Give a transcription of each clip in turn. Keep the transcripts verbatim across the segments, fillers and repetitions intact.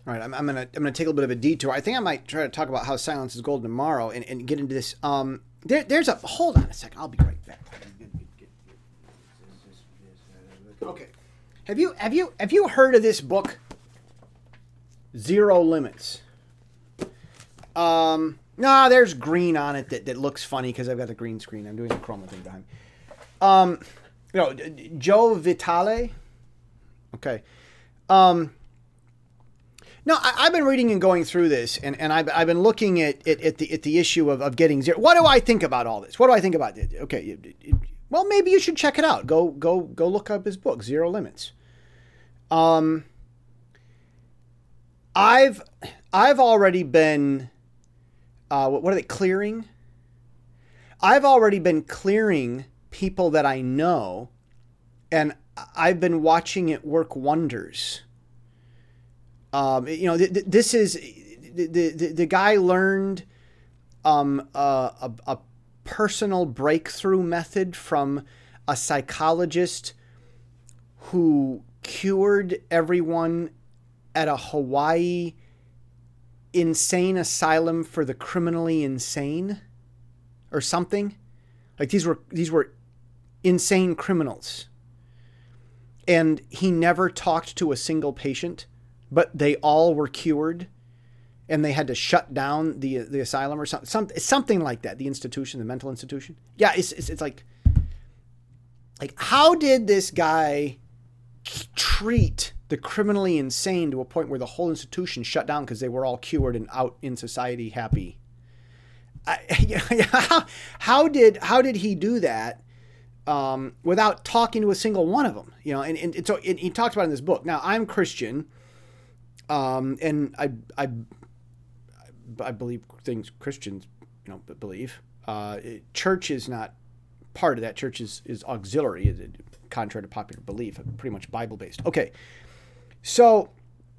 All right, I'm, I'm gonna I'm gonna take a little bit of a detour. I think I might try to talk about how silence is golden tomorrow, and, and get into this. Um, there, there's a hold on a second. I'll be right back. Okay, have you have you have you heard of this book, Zero Limits? Um, no, there's green on it that, that looks funny because I've got the green screen. I'm doing the chroma thing behind me. Um, you know, Joe Vitale. Okay. Um. No, I, I've been reading and going through this, and, and I've, I've been looking at, at, at the at the issue of, of getting zero. What do I think about all this? What do I think about it? Okay, it, it, well, maybe you should check it out. Go go go look up his book, Zero Limits. Um, I've I've already been, uh, what, what are they clearing? I've already been clearing people that I know, and I've been watching it work wonders. Um, you know, th- th- this is the, the the guy learned um, uh, a, a personal breakthrough method from a psychologist who cured everyone at a Hawaii insane asylum for the criminally insane, or something. Like these were these were insane criminals, and he never talked to a single patient. But they all were cured, and they had to shut down the the asylum or something, some, something like that. The institution, the mental institution. Yeah, it's, it's it's like, like how did this guy treat the criminally insane to a point where the whole institution shut down because they were all cured and out in society happy? I, how, how did how did he do that? Um, without talking to a single one of them, you know, and, and, and so and he talks about it in this book. Now, I'm Christian. Um, and I, I, I believe things Christians, you know, believe. Uh, church is not part of that. Church is, is auxiliary, contrary to popular belief, pretty much Bible-based. Okay. So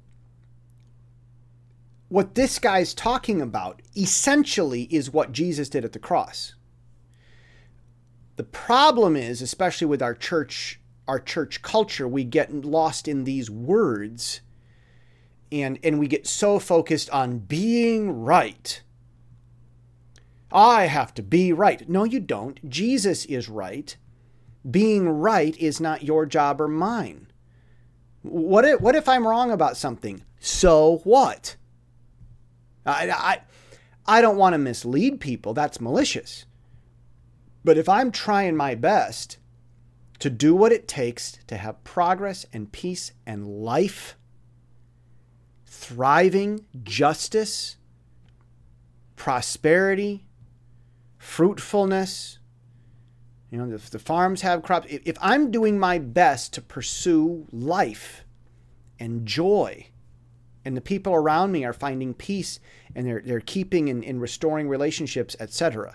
what this guy's talking about essentially is what Jesus did at the cross. The problem is, especially with our church, our church culture, we get lost in these words. And and we get so focused on being right. I have to be right. No, you don't. Jesus is right. Being right is not your job or mine. What if, what if I'm wrong about something? So what? I, I, I don't want to mislead people. That's malicious. But if I'm trying my best to do what it takes to have progress and peace and life, thriving, justice, prosperity, fruitfulness. You know, if the farms have crops, if, if I'm doing my best to pursue life and joy, and the people around me are finding peace and they're they're keeping and, and restoring relationships, et cetera,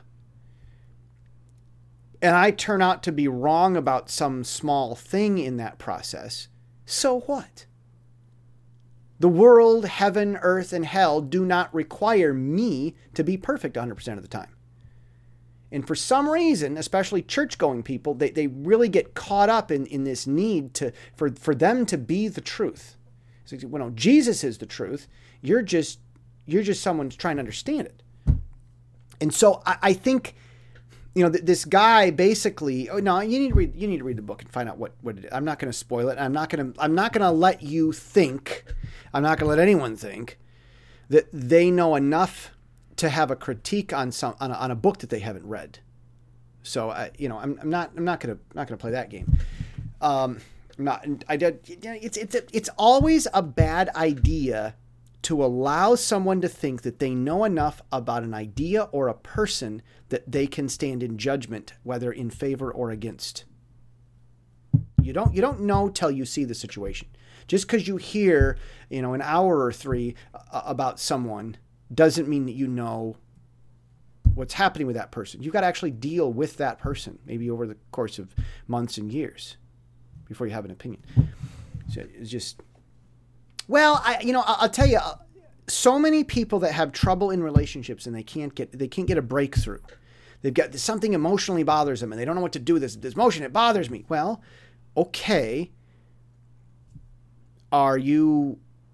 and I turn out to be wrong about some small thing in that process, so what? The world, heaven, earth, and hell do not require me to be perfect one hundred percent of the time. And for some reason, especially church-going people, they, they really get caught up in, in this need to for, for them to be the truth. So, well, no, Jesus is the truth. You're just you're just someone trying to understand it. And so I, I think, you know, th- this guy basically. Oh no, you need to read you need to read the book and find out what, what it is. I'm not going to spoil it. I'm not going to I'm not going to let you think. I'm not going to let anyone think that they know enough to have a critique on some on a, on a book that they haven't read. So I, you know, I'm, I'm not I'm not gonna not gonna play that game. Um, I'm not. I did. It's it's it's always a bad idea to allow someone to think that they know enough about an idea or a person that they can stand in judgment, whether in favor or against. You don't you don't know till you see the situation. Just because you hear, you know, an hour or three about someone doesn't mean that you know what's happening with that person. You've got to actually deal with that person, maybe over the course of months and years, before you have an opinion. So it's just, well, I, you know, I'll tell you, so many people that have trouble in relationships and they can't get, they can't get a breakthrough. They've got something emotionally bothers them and they don't know what to do with this. This emotion, it bothers me. Well, okay. Are you,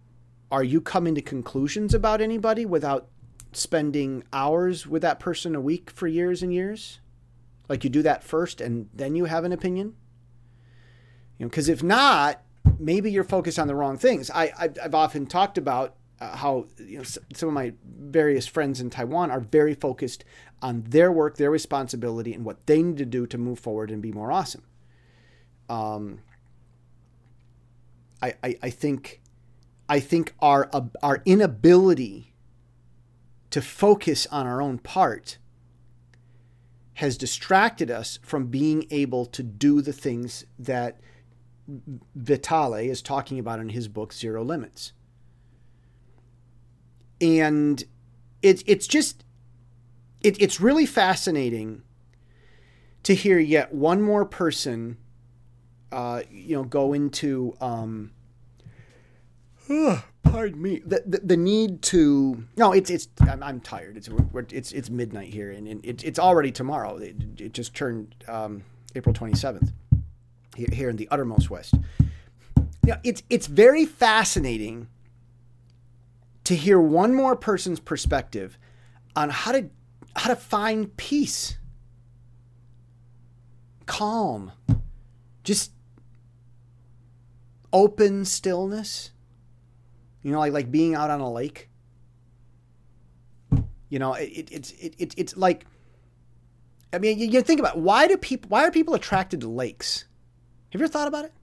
are you coming to conclusions about anybody without spending hours with that person a week for years and years? Like you do that first and then you have an opinion? You know, because if not, maybe you're focused on the wrong things. I, I've, I've often talked about uh, how you know some of my various friends in Taiwan are very focused on their work, their responsibility, and what they need to do to move forward and be more awesome. Um, I, I, I think, I think our uh, our inability to focus on our own part has distracted us from being able to do the things that Vitale is talking about in his book, Zero Limits. And it's it's just, it, it's really fascinating to hear yet one more person, uh, you know, go into, um, uh, pardon me, the, the the need to, no, it's, it's, I'm, I'm tired. It's, we're, it's, it's midnight here and, and it, it's already tomorrow. It, it just turned, um, April twenty-seventh. Here in the uttermost West. Now, it's it's very fascinating to hear one more person's perspective on how to how to find peace, calm, just open stillness. You know, like like being out on a lake. You know, it, it it's it, it it's like. I mean, you, you think about it. why do people why are people attracted to lakes? Have you ever thought about it?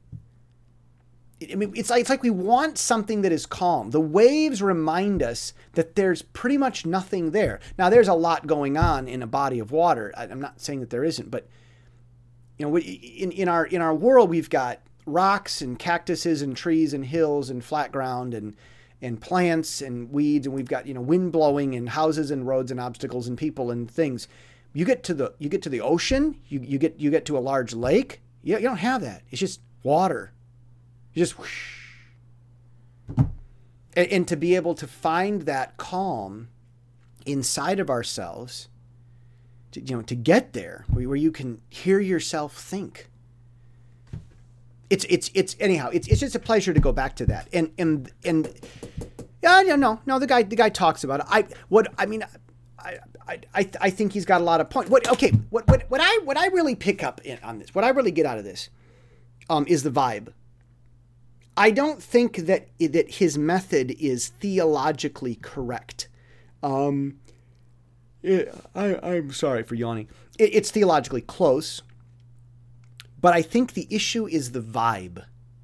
I mean, it's like, it's like we want something that is calm. The waves remind us that there's pretty much nothing there. Now, there's a lot going on in a body of water. I'm not saying that there isn't, but you know, in, in our in our world, we've got rocks and cactuses and trees and hills and flat ground and and plants and weeds, and we've got, you know, wind blowing and houses and roads and obstacles and people and things. You get to the you get to the ocean, you you get you get to a large lake. You, you don't have that. It's just water. You just whoosh. And, and to be able to find that calm inside of ourselves, to, you know, to get there where, where you can hear yourself think. It's it's it's anyhow. It's it's just a pleasure to go back to that. And and and yeah, no, no, no. The guy the guy talks about it. I what I mean. I, I I think he's got a lot of points. What okay? What what what I what I really pick up in, on this, what I really get out of this, um, is the vibe. I don't think that that his method is theologically correct. Um, it, I I'm sorry for yawning. It, it's theologically close, but I think the issue is the vibe.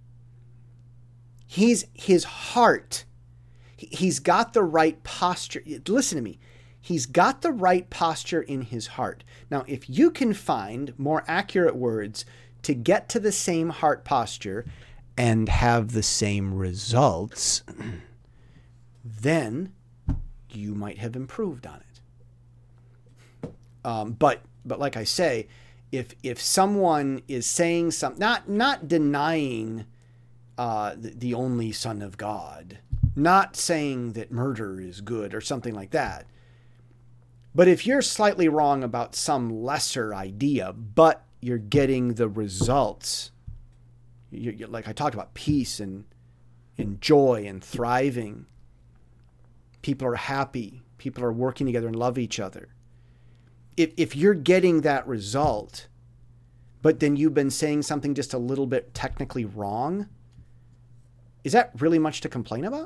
He's his heart. He's got the right posture. Listen to me. He's got the right posture in his heart. Now, if you can find more accurate words to get to the same heart posture and have the same results, then you might have improved on it. Um, but but like I say, if if someone is saying something, not not denying uh, the, the only Son of God, not saying that murder is good or something like that. But if you're slightly wrong about some lesser idea, but you're getting the results, you're, you're, like I talked about, peace and, and joy and thriving. People are happy. People are working together and love each other. If if you're getting that result, but then you've been saying something just a little bit technically wrong, is that really much to complain about?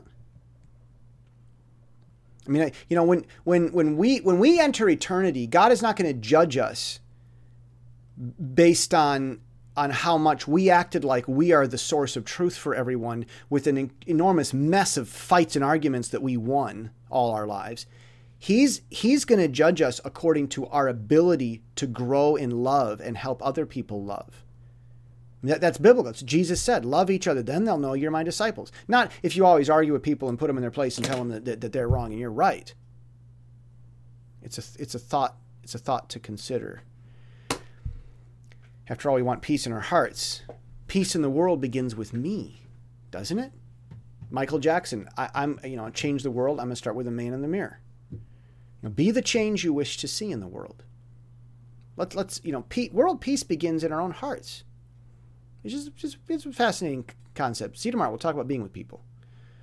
I mean, you know, when when when we when we enter eternity, God is not going to judge us based on on how much we acted like we are the source of truth for everyone with an enormous mess of fights and arguments that we won all our lives. He's he's going to judge us according to our ability to grow in love and help other people love. That, that's biblical. It's, Jesus said, love each other, then they'll know you're my disciples. Not if you always argue with people and put them in their place and tell them that, that, that they're wrong and you're right. It's a, it's a thought, it's a thought to consider. After all, we want peace in our hearts. Peace in the world begins with me, doesn't it? Michael Jackson, I, I'm, you know, change the world. I'm going to start with a man in the mirror. You know, be the change you wish to see in the world. Let's, let's, you know, pe- world peace begins in our own hearts. It's just, just it's a fascinating concept. See you tomorrow. We'll talk about being with people.